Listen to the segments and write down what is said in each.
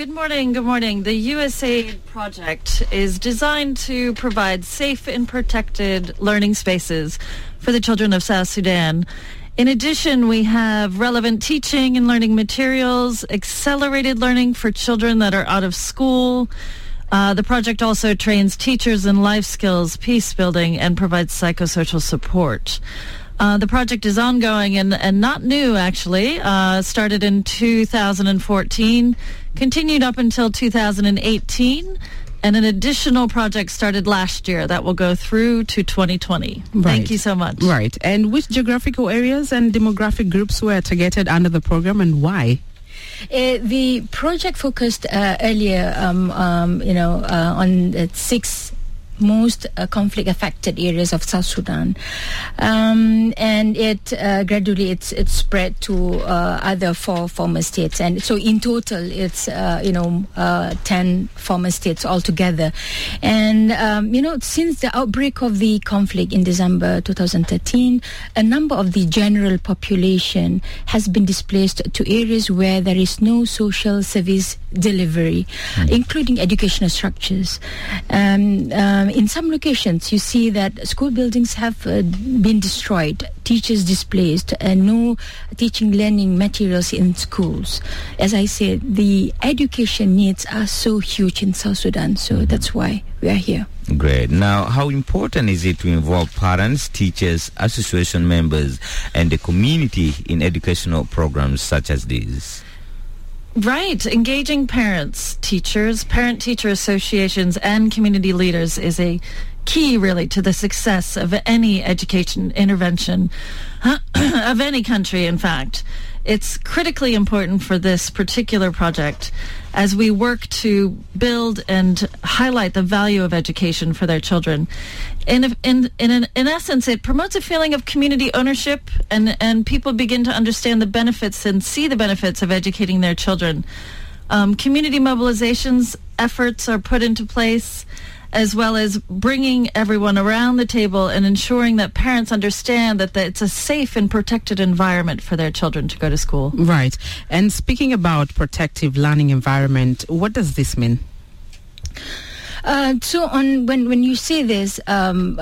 Good morning. Good morning. The USAID project is designed to provide safe and protected learning spaces for the children of South Sudan. In addition, we have relevant teaching and learning materials, accelerated learning for children that are out of school. The project also trains teachers in life skills, peace building, and provides psychosocial support. The project is ongoing and not new, actually. Started in 2014, continued up until 2018, and an additional project started last year that will go through to 2020. Right. Thank you so much. Right. And which geographical areas and demographic groups were targeted under the program, and why? The project focused earlier, on the 6 most conflict-affected areas of South Sudan, and it gradually it's spread to other 4 former states, and so in total it's 10 former states altogether. And since the outbreak of the conflict in December 2013, a number of the general population has been displaced to areas where there is no social service delivery, including educational structures. In some locations, you see that school buildings have been destroyed, teachers displaced, and no teaching learning materials in schools. As I said, the education needs are so huge in South Sudan, so that's why we are here. Great. Now, how important is it to involve parents, teachers, association members, and the community in educational programs such as these? Right. Engaging parents, teachers, parent-teacher associations, and community leaders is a key, really, to the success of any education intervention of any country, in fact. It's critically important for this particular project as we work to build and highlight the value of education for their children. In essence, it promotes a feeling of community ownership, and people begin to understand the benefits and see the benefits of educating their children. Community mobilizations efforts are put into place, as well as bringing everyone around the table and ensuring that parents understand that it's a safe and protected environment for their children to go to school. Right. And speaking about protective learning environment, what does this mean? So when you say this, since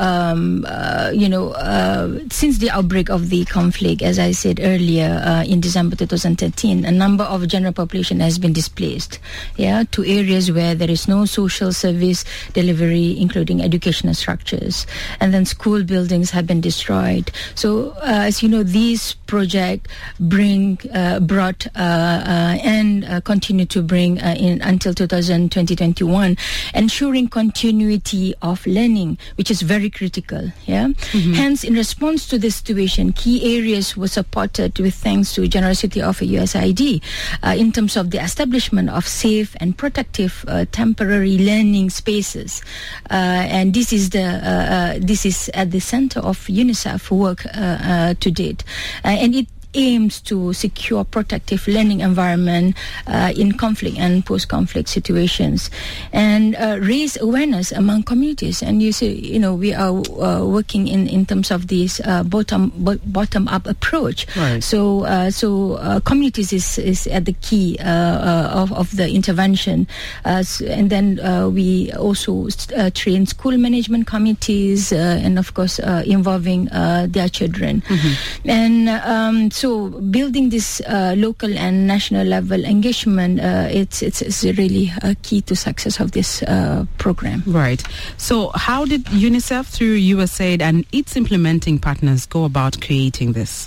the outbreak of the conflict, as I said earlier, in December 2013, a number of general population has been displaced, to areas where there is no social service delivery, including educational structures, and then school buildings have been destroyed. So, as you know, these projects brought and continue to bring in until 2021, ensuring continuity of learning, which is very critical. Hence, in response to this situation, key areas were supported with thanks to generosity of USAID in terms of the establishment of safe and protective temporary learning spaces, and this is at the center of UNICEF work to date, and it aims to secure protective learning environment in conflict and post-conflict situations, and raise awareness among communities. And you see, we are working in terms of this bottom-up approach. Right. So communities is at the key of the intervention, and then we also train school management committees, and of course involving their children, and so building this local and national level engagement, it's really key to success of this program. Right. So how did UNICEF through USAID and its implementing partners go about creating this?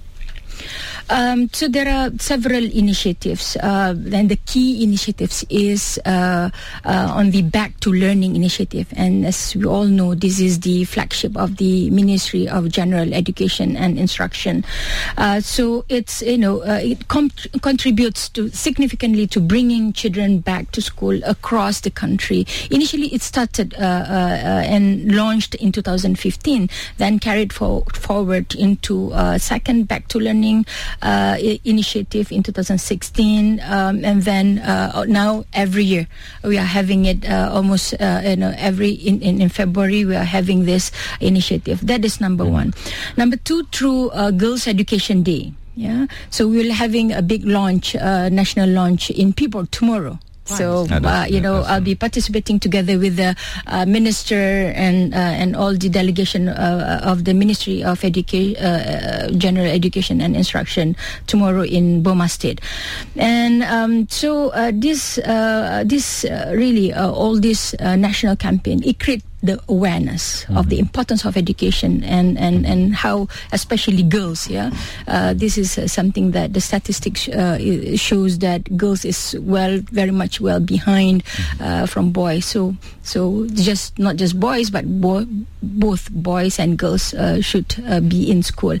So there are several initiatives. Then the key initiatives is on the Back to Learning initiative, and as we all know, this is the flagship of the Ministry of General Education and Instruction. So it's it contributes significantly to bringing children back to school across the country. Initially, it started and launched in 2015, then carried forward into second Back to Learning initiative in 2016, and then now every year we are having it almost every in February we are having this initiative. That is number one. Number two, through Girls Education Day. So we're having a big launch, national launch in Pibor tomorrow. So, I'll be participating together with the minister and all the delegation of the Ministry of General Education and Instruction tomorrow in Boma State. And this really, all this national campaign, it creates the awareness of the importance of education and how especially girls, this is something that the statistics shows that girls is very much behind from boys, so just not just boys but both boys and girls should be in school.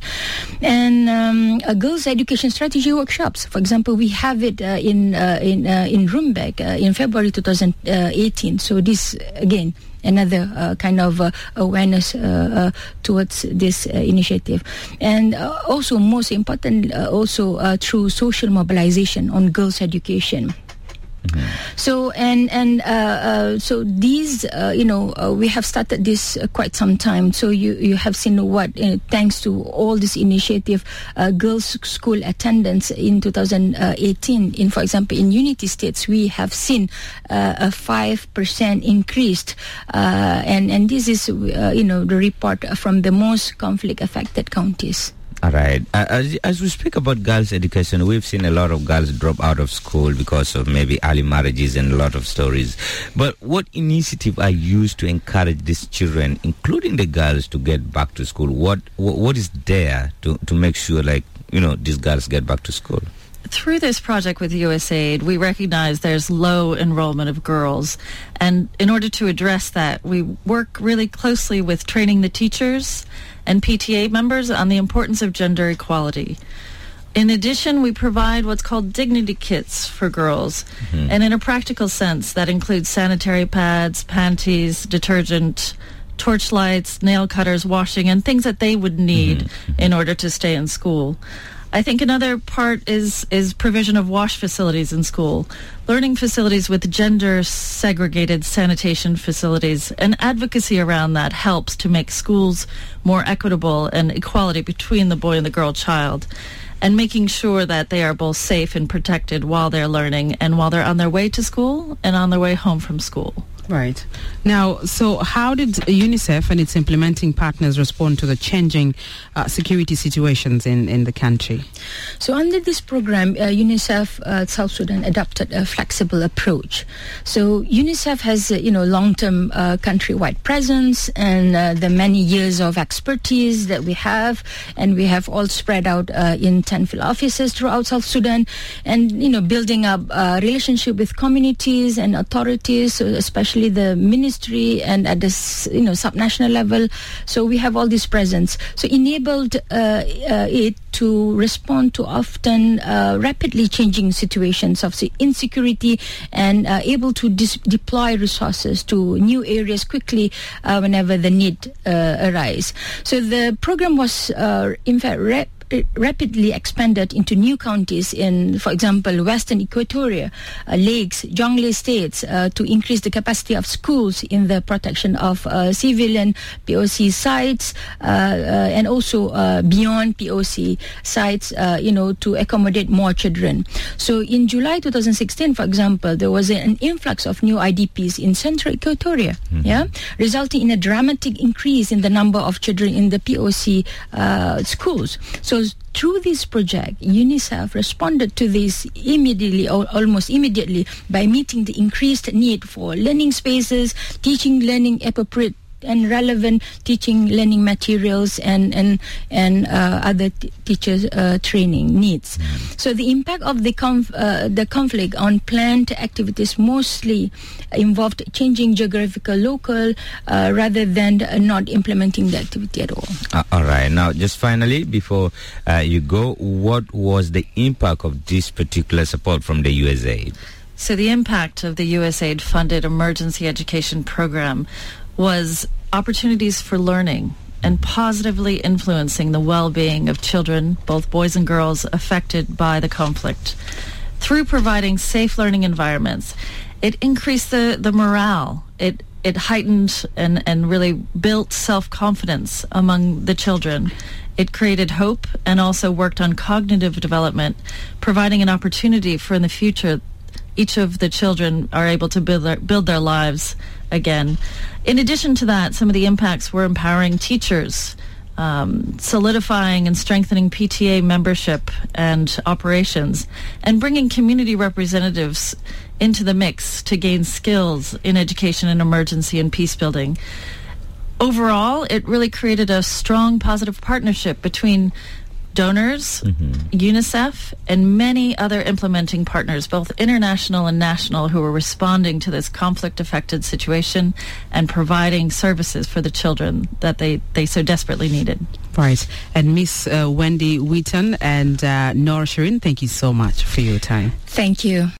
And girls education strategy workshops, for example, we have it in Rumbek in February 2018. So this again another kind of awareness towards this initiative, and also most important, through social mobilization on girls' education. So so these we have started this quite some time. So you have seen what thanks to all this initiative, girls' school attendance in 2018 in, for example, in Unity States, we have seen a 5% increase, and this is the report from the most conflict affected counties. All right. As we speak about girls' education, we've seen a lot of girls drop out of school because of maybe early marriages and a lot of stories. But what initiative are used to encourage these children, including the girls, to get back to school? What is there to make sure, these girls get back to school? Through this project with USAID, we recognize there's low enrollment of girls. And in order to address that, we work really closely with training the teachers and PTA members on the importance of gender equality. In addition, we provide what's called dignity kits for girls. And in a practical sense, that includes sanitary pads, panties, detergent, torchlights, nail cutters, washing, and things that they would need in order to stay in school. I think another part is provision of wash facilities in school, learning facilities with gender segregated sanitation facilities, and advocacy around that helps to make schools more equitable and equality between the boy and the girl child, and making sure that they are both safe and protected while they're learning and while they're on their way to school and on their way home from school. Right. Now, so how did UNICEF and its implementing partners respond to the changing security situations in the country? So under this program, UNICEF South Sudan adopted a flexible approach. So UNICEF has long-term countrywide presence and the many years of expertise that we have, and we have all spread out in 10 field offices throughout South Sudan, and building up relationship with communities and authorities, especially the ministry and at the subnational level. So we have all this presence. So enabled it to respond to often rapidly changing situations of insecurity, and able to deploy resources to new areas quickly whenever the need arise. So the program was in fact rapidly expanded into new counties in, for example, Western Equatoria, Lakes, Jonglei states, to increase the capacity of schools in the protection of civilian POC sites, and also beyond POC sites, to accommodate more children. So in July 2016, for example, there was an influx of new IDPs in Central Equatoria, resulting in a dramatic increase in the number of children in the POC schools. So through this project, UNICEF responded to this immediately, or almost immediately, by meeting the increased need for learning spaces, teaching learning appropriate and relevant teaching learning materials, and other teachers training needs. So the impact of the conflict on planned activities mostly involved changing geographical local rather than not implementing the activity at all. All right. Now, just finally, before you go, what was the impact of this particular support from the USAID? So the impact of the USAID-funded emergency education program was opportunities for learning and positively influencing the well-being of children, both boys and girls, affected by the conflict. Through providing safe learning environments, it increased the morale. It heightened and really built self-confidence among the children. It created hope and also worked on cognitive development, providing an opportunity for in the future each of the children are able to build their lives again. In addition to that, some of the impacts were empowering teachers, solidifying and strengthening PTA membership and operations, and bringing community representatives into the mix to gain skills in education and emergency and peace building. Overall, it really created a strong, positive partnership between donors, UNICEF, and many other implementing partners, both international and national, who were responding to this conflict-affected situation and providing services for the children that they so desperately needed. Right. And Miss Wendy Wheaton and Nora Shireen, thank you so much for your time. Thank you.